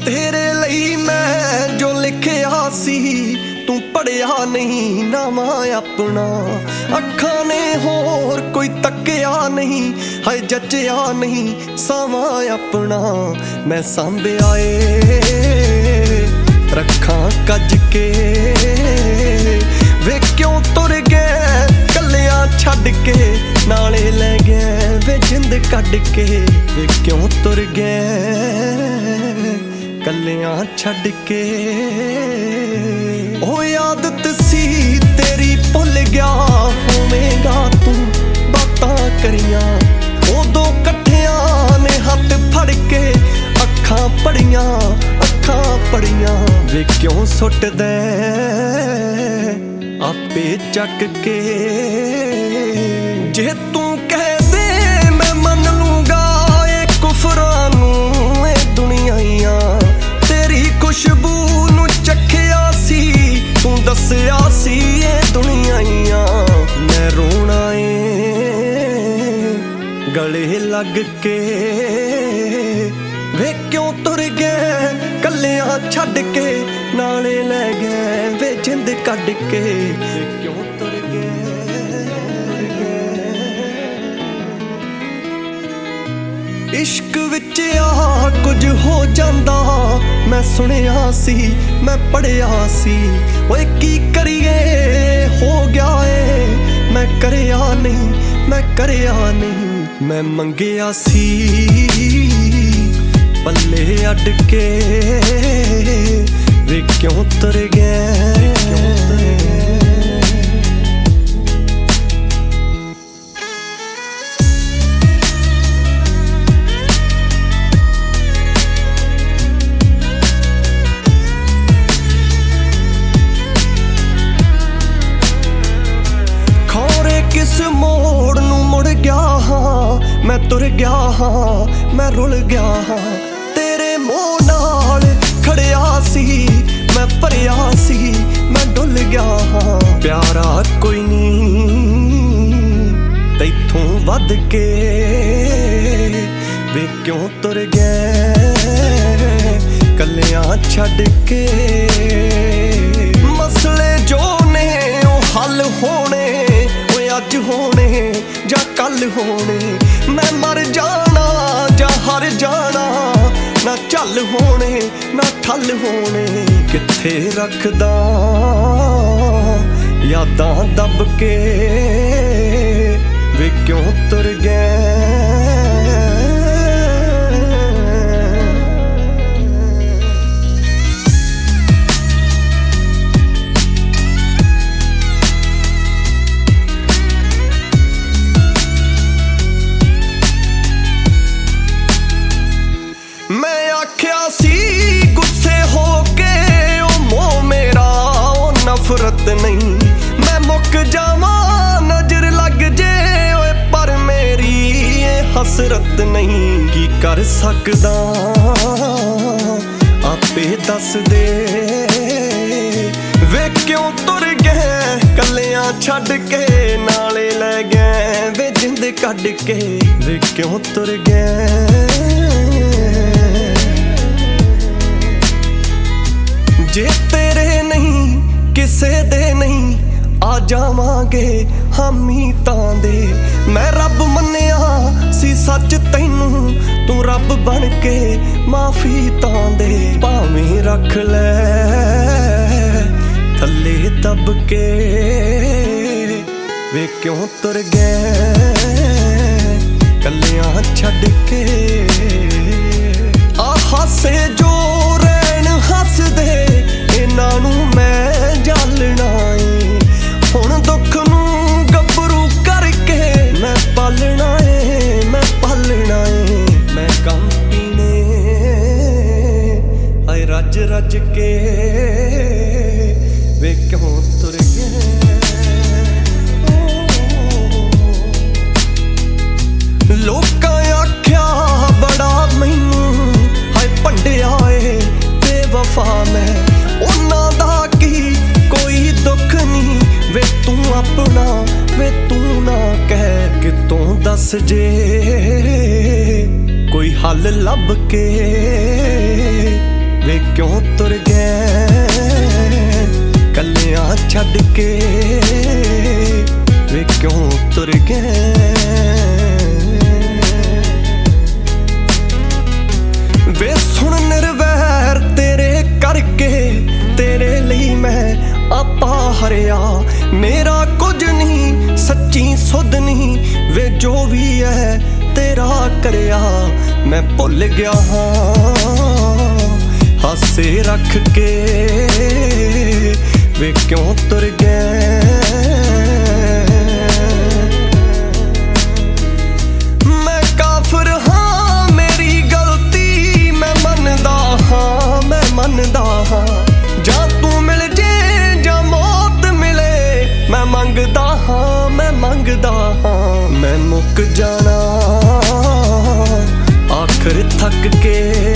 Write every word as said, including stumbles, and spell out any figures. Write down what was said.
तेरे लई मैं जो लिखिया सी तू पढ़िया नहीं नामा अपना। अखां ने होर कोई तकिया नहीं है जचिया नहीं सामा अपना। मैं सांभिया ए रखां कज के वे क्यों तुर गए कलियां छड्ड के नाले लै गए वे जिंद कढ के। वे क्यों तुर गए कलियां छड्ड के। ओ आदत सी तेरी भुल गया होवेगा तू बातां करियां। उदों कट्ठियां ने हत्थ फड़ के अखां पड़ियां अखां पड़ियां। वे क्यों सुट दे आपे चक के। जे तू कह दे मैं मन लूंगा ए कुफरां नूं ए दुनियाइयां। तेरी खुशबू नूं चखिया सी तू दसिया सी ए दुनियाइयां। मैं रोना ए गले लग के। वे क्यों तुर गए कलियां छड्ड के नाले लै गए वे जिंद कढ के। वे क्यों तुर गए। इश्क विच आ कुछ हो जांदा मैं सुनिया सी मैं पढ़िया सी। ओए की करिए हो गया ए मैं करिया नहीं मैं करिया नहीं। मैं मंगिया सी पल्ले अड के। वे क्यों तुर गए क्यों तुर गए। खौरे किस मोड़ नूं मुड़ गया हाँ मैं तुर गया हाँ मैं रुल गया हाँ। तेरे मोह नाल खड़िया सी मैं भरिया सी मैं डुल गया हाँ। प्यारा कोई नहीं तैथों वध के। वे क्यों तुर गए कलियां छड्ड के। मसले जो ने ओ हल होने ओए अज होने जां कल होने। मैं मर जाना जां हर जाना ना झल होने ना ठल होने। किथे रखदा यादां दब के। वे क्यों तुर गए। मैं आख्या सी गुस्से हो के ओ मोह मेरा ओ नफरत नहीं। मैं मुक जावा नजर लग जे ओए पर मेरी ये हसरत नहीं। की कर सकदा आपे दस दे। वे क्यों तुर गए कलियां छड्ड के नाले लै गए वे जिंद कढ के। वे क्यों तुर गए। जे तेरे नहीं किसे दे नहीं आ जावांगे हामी तां दे। मैं रब मन्निया सी सच तैनू तू रब बन के माफी तां दे। भावें रख ले थल्ले दब के। वे क्यों तुर गए कलियां छड्ड के। आ हासे जो रैन हसदे इन्हां नूं मैं जालना ए। हुण दुख नूं गभरू करके मैं पालना ए मैं पालना ए। मैं गम पीने आए रज रज के। वे क्यों तुर गए। लोकां आख्या बड़ा मैनू हाय भंडिया ए बेवफा मैं। उन्हां दा की कोई दुख नहीं वे तू अपना वे तू ना कह कितों दस जे कोई हल लब के। वे क्यों तुर गए कलियां छड्ड के, वे क्यों तुर गए। वे सुन निर्वैर तेरे करके, तेरे लिए मैं आपा हरिया, मेरा कुछ नहीं सच्ची सुध नहीं, वे जो भी है तेरा करया। मैं भुल गया हाँ हासे रख के, वे क्यों तुर गए। मैं काफिर हाँ मेरी गलती, मैं मनदा हाँ मैं मनदा हाँ, जा तू मिल जे जा मौत मिले, मैं मंगदा हाँ मैं मंगदा हाँ। मैं मुक जाना आखिर थक के,